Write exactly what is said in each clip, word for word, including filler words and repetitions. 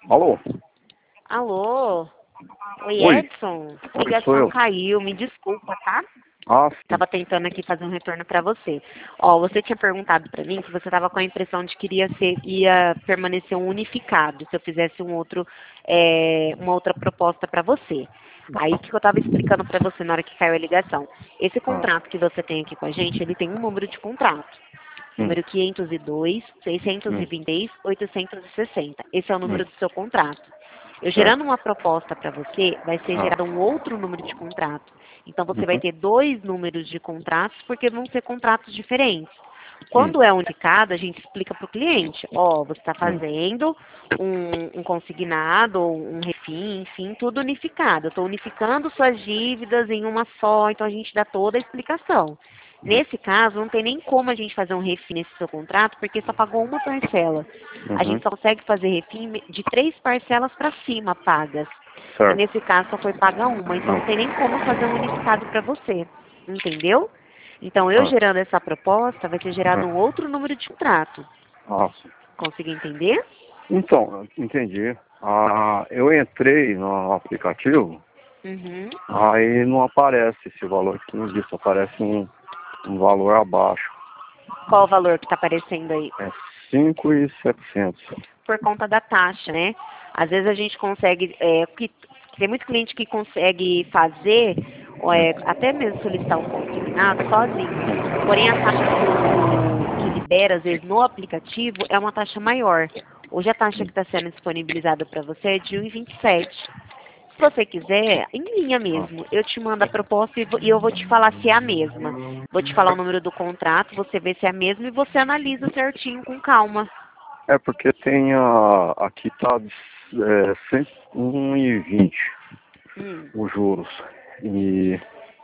Alô? Alô? Oi, Oi. Edson? A Oi, sou ligação eu. caiu, me desculpa, tá? Ah, sim. Tava tentando aqui fazer um retorno pra você. Ó, você tinha perguntado pra mim que você tava com a impressão de que iria, ser, ia permanecer um unificado se eu fizesse um outro, é, uma outra proposta pra você. Aí o que eu tava explicando pra você na hora que caiu a ligação? Esse Ah. contrato que você tem aqui com a gente, ele tem um número de contrato. Hum. Número quinhentos e dois, seiscentos e Hum. vinte e seis, oitocentos e sessenta. Esse é o Hum. número do seu contrato. Eu gerando Certo. uma proposta para você, vai ser Ah. gerado um outro número de contrato. Então você vai Uhum. ter dois números de contratos, porque vão ser contratos diferentes. Hum. Quando é unificado, a gente explica para o cliente, ó, você está Hum. fazendo um, um consignado, um refim, enfim, tudo unificado. Eu estou unificando suas dívidas em uma só, então a gente dá toda a explicação. Hum. Nesse caso, não tem nem como a gente fazer um refim nesse seu contrato, porque só pagou uma parcela. A Uhum. gente só consegue fazer refim de três parcelas para cima pagas. E Certo. nesse caso só foi paga uma, então não tem nem como fazer um unificado para você. Entendeu? Então, eu Ah. gerando essa proposta, vai ser gerado Ah. um outro número de contrato. Ah, sim. Conseguiu entender? Então, entendi. Ah, eu entrei no aplicativo, Uhum. aí não aparece esse valor que não disse, aparece um, um valor abaixo. Qual o valor que está aparecendo aí? É cinco mil e setecentos. Por conta da taxa, né? Às vezes a gente consegue, é, que, tem muito cliente que consegue fazer, ou Hum. é, até mesmo solicitar um consignado sozinho. Porém, a taxa que, o, que libera, às vezes, no aplicativo é uma taxa maior. Hoje a taxa que está sendo disponibilizada para você é de um vírgula vinte e sete. Se você quiser, em linha Ah. mesmo, eu te mando a proposta e, vou- e eu vou te falar se é a mesma. Vou te falar o número do contrato, você vê se é a mesma e você analisa certinho, com calma. É porque tem a. Aqui tá é, cento e um e vinte Hum. os juros. E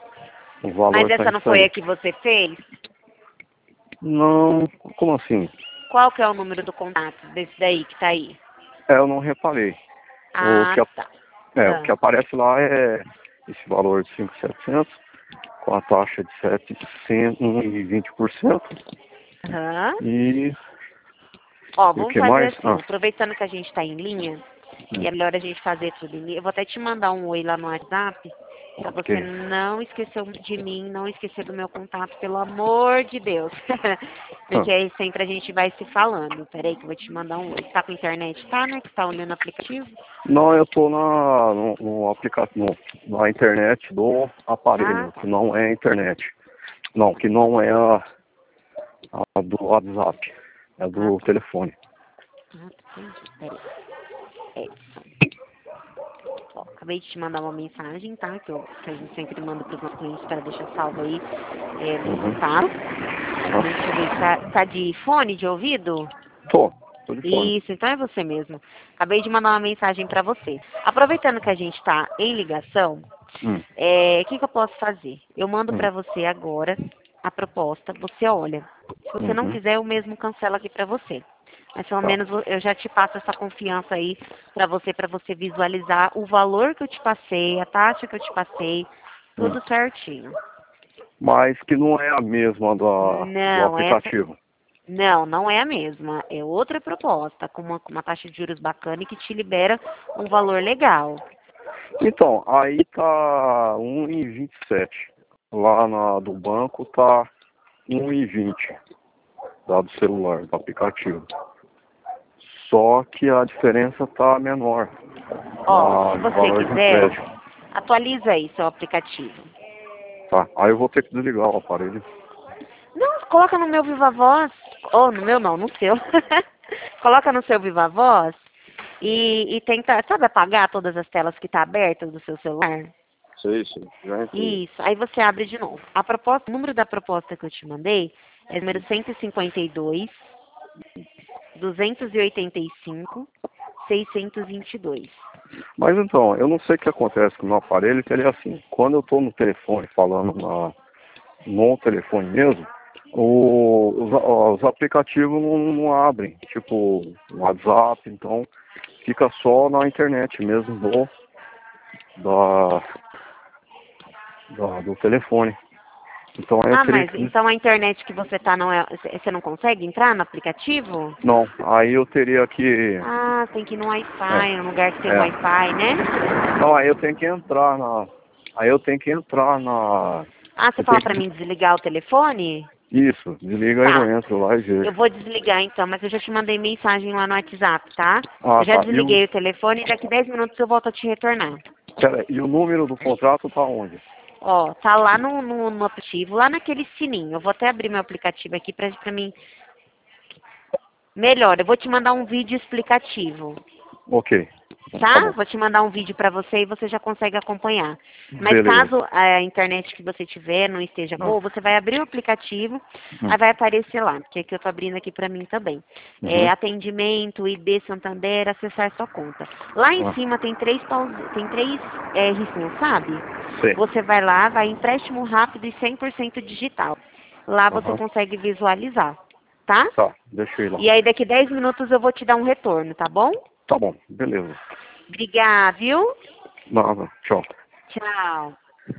o Mas valor tá essa não isso foi aí. a que você fez? Não, como assim? Qual que é o número do contrato desse daí que tá aí? É, eu não reparei. O Ah, que, a- tá. é, o Ah. que aparece lá é esse valor de cinco mil e setecentos com a taxa de setecentos e vinte por cento. Aham. E, Ó, e o vamos que fazer mais? assim, Ah, aproveitando que a gente tá em linha, e hum, é melhor a gente fazer tudo em linha. Eu vou até te mandar um oi lá no WhatsApp, pra você ok. não esquecer de mim, não esquecer do meu contato, pelo amor de Deus. Ah, Porque aí sempre a gente vai se falando. Peraí que eu vou te mandar um oi. Tá com internet? Tá, né? Que tá olhando o aplicativo? não, eu tô na, no, no aplicativo, na internet do Ah, aparelho, tá. que não é a internet. Não, que não é a, a do WhatsApp, é Ah, do tá. telefone. Ah, tá. Entendi. Peraí. Edson. Ó, acabei de te mandar uma mensagem, tá? Que, eu, que a gente sempre manda para os nossos clientes para deixar salvo aí é, no Uhum. contato. Ah, Deixa eu ver, tá, tá de fone de ouvido? tô, tô de fone. Isso, então é você mesmo. Acabei de mandar uma mensagem para você. Aproveitando que a gente está em ligação, Hum, é, o que, que eu posso fazer? Eu mando hum, para você agora a proposta, você olha. Se você não uhum. quiser, eu mesmo cancelo aqui para você. Mas pelo Tá. menos eu já te passo essa confiança aí para você, para você visualizar o valor que eu te passei, a taxa que eu te passei, Hum. tudo certinho. Mas que não é a mesma do, do Não, essa, aplicativo. não, não é a mesma. É outra proposta, com uma, com uma taxa de juros bacana e que te libera um valor legal. Então, aí tá um e vinte e sete. Lá na, do banco tá um e vinte. Da do celular, do aplicativo. Só que a diferença tá menor Ó, se no você valor de quiser, empréstimo. atualiza aí seu aplicativo. Tá, aí eu vou ter que desligar o aparelho. Não, coloca no meu Viva Voz. Ou no meu não, no seu. Coloca no seu Viva Voz e, e tenta, sabe, apagar todas as telas que tá abertas do seu celular? Sei, sei, já entrei. Isso, aí você abre de novo. A proposta, o número da proposta que eu te mandei é o número cento e cinquenta e dois, duzentos e oitenta e cinco, seiscentos e vinte e dois. Mas então, eu não sei o que acontece com o meu aparelho, que ele é assim, quando eu tô no telefone falando na, no telefone mesmo, o, os, os aplicativos não, não abrem, tipo o WhatsApp, então fica só na internet mesmo do, da, da- do telefone. Então aí eu Ah, teria mas que. des- então a internet que você tá não é. Você não consegue entrar no aplicativo? Não, aí eu teria que. Ah, Ah, tem que ir no Wi-Fi, É. no lugar que tem É. Wi-Fi, né? Não, aí eu tenho que entrar na... Aí eu tenho que entrar na... Ah, você eu fala tenho pra que- mim desligar o telefone? Isso, desliga aí, Tá. eu entro lá e vejo. Eu vou desligar então, mas eu já te mandei mensagem lá no WhatsApp, tá? Ah, Eu já tá. E o, desliguei o telefone e daqui dez minutos eu volto a te retornar. pera, e o número do contrato tá onde? Ó, tá lá no, no, no aplicativo, lá naquele sininho. Eu vou até abrir meu aplicativo aqui pra, pra mim. Melhor, eu vou te mandar um vídeo explicativo. Ok. Tá? Tá bom. Vou te mandar um vídeo para você e você já consegue acompanhar. Mas Beleza. caso a internet que você tiver não esteja boa, Ah. você vai abrir o aplicativo, Hum. aí vai aparecer lá, porque aqui eu tô abrindo aqui para mim também. É, Uhum. atendimento, I B Santander, acessar sua conta. Lá em Ah. cima tem três paus- tem três é, risquinhos, sabe? Sei. Você vai lá, vai empréstimo rápido e cem por cento digital. Lá você Aham. consegue visualizar, tá? Tá, deixa eu ir lá. E aí daqui dez minutos eu vou te dar um retorno, tá bom? Tá bom, beleza. Obrigada, viu? Nada, tchau. Tchau.